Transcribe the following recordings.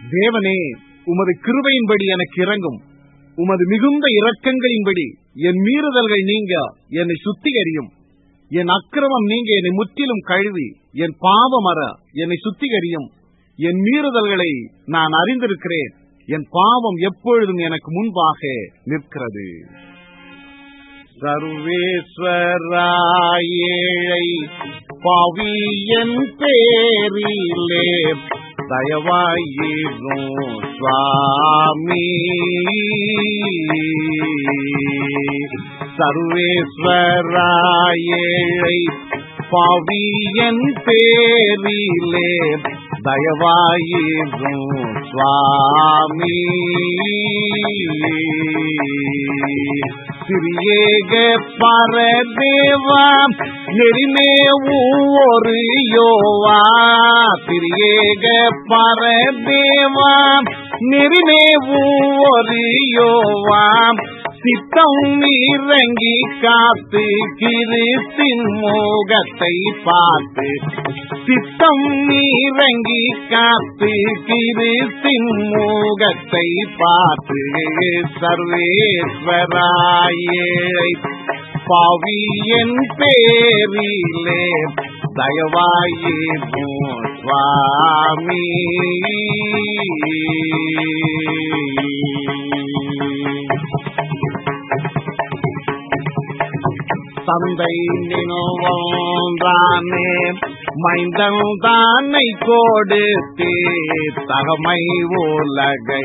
தேவனே, உமது கிருபையின்படி எனக்கு இரங்கும். உமது மிகுந்த இரக்கங்களின்படி என் மீறுதல்கள் நீங்க என்னை சுத்திகரியும். என் அக்கிரமம் நீங்க என்னை முற்றிலும் கழுவி என் பாவம் அற என்னை சுத்திகரியும். என் மீறுதல்களை நான் அறிந்திருக்கிறேன். என் பாவம் எப்பொழுதும் எனக்கு முன்பாக நிற்கிறது. சர்வேஸ்வராயேழை பாவி என் பேரிலே தயவாயிரும் சுவாமி. சர்வேஸ்வராயேழை பாவி என் பேரிலே தயவாயிரும் சுவாமி. திரியேக பரதேவா நெறிமேவு ஒரு யோவா. திரியேக பரதேவா நெறிமேவு ஒரு யோவா. சித்தம் இறங்கி காத்து கிறிஸ்தின் முகத்தை பார்த்து. சித்தம் இறங்கி காத்து கிறிஸ்தின் முகத்தை பார்த்து. சர்வேஸ்வராயேழை பாவி என் பேரிலே தயவாயிரும் சுவாமி. தந்தை நினைவானே மைந்தன் தானை கொடுத்தே தகமை உலகை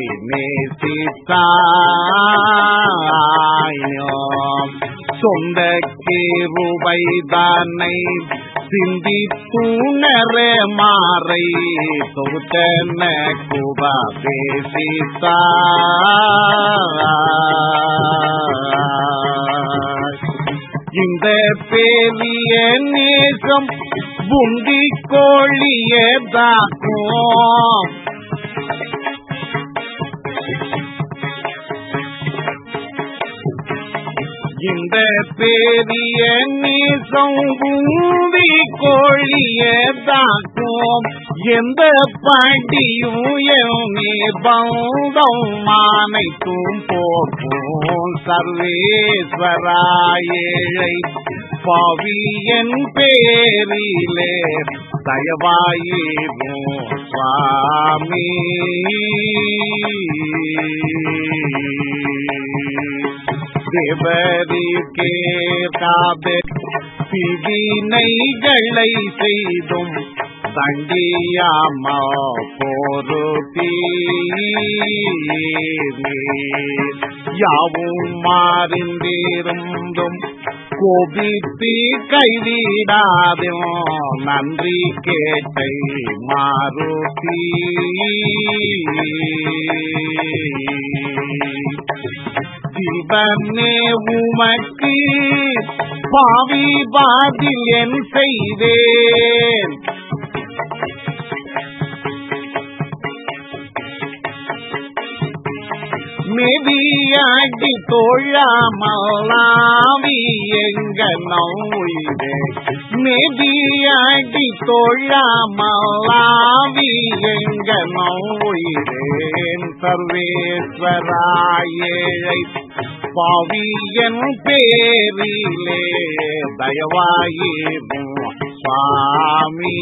நேசித்தாயோ. சொந்த கிருபை தானை சிந்தி துணர மாறை தொகுத்தன குபதேசித்தாய். இந்த பெரிய நேசம் புந்தி கோழியதாக்கும். இந்த பெரிய நேசம் புந்தி கோழியதாக்கும். எந்த பாட்டியும் நிர்பந்தம் அனைத்தும் போக்கும். சர்வேஸ்வராயேழை பாவி என் பேரிலே தயவாயிரும் சுவாமி. தேவரிக்கே காபே பிதினைகளை செய்தும் தண்டியாமா பொருத்தி. யாவும் மாறிந்திருந்தும் கோபித்து கைவிடாதோ நன்றி கேட்டை மாருதி. சிவனே உமக்கு பாவி பாதில் என் செய்தேன். மெதியாடி தோழாமலாவி எங்க நோயிலே. மெதியாடி தோழாமலாவி எங்க நோயிலேன். சர்வேஸ்வராயேழை பாவி என் பேரிலே தயவாயிரும் சுவாமி.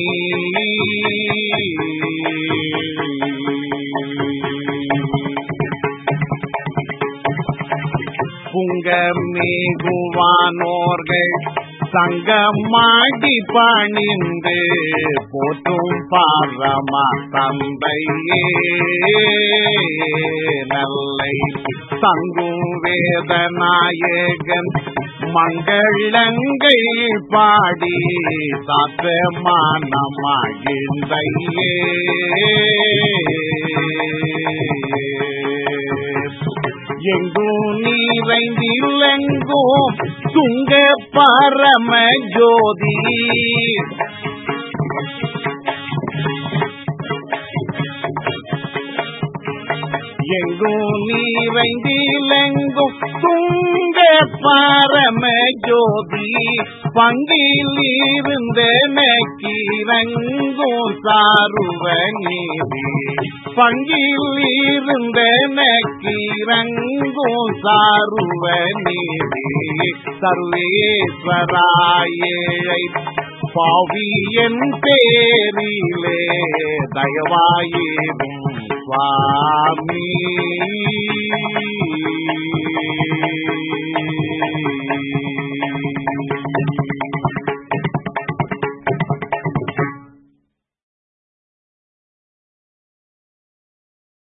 புங்க மிகுவானோர்கள் சங்கமாடி பணிந்து போற்றும் பரம தந்தையே. நல்லை தங்கும் வேதநாயகன் மங்களங்கள் பாடி சாத்திரமான மகிழ்ந்தையே. எங்கும் நிறைந்திலெங்கும் துங்க பரம ஜோதி. எங்கும் நிறைந்திலெங்கும் துங்க பரம ஜோதி பங்கில் இருந்தனக்கிறங்கும் சாருவ நீதி பங்கில் இருந்தனக்கிறங்கும் சாருவ நீதி சர்வேஸ்வராயை பாவியன் பேரிலே தயவாயிரும் சுவாமி.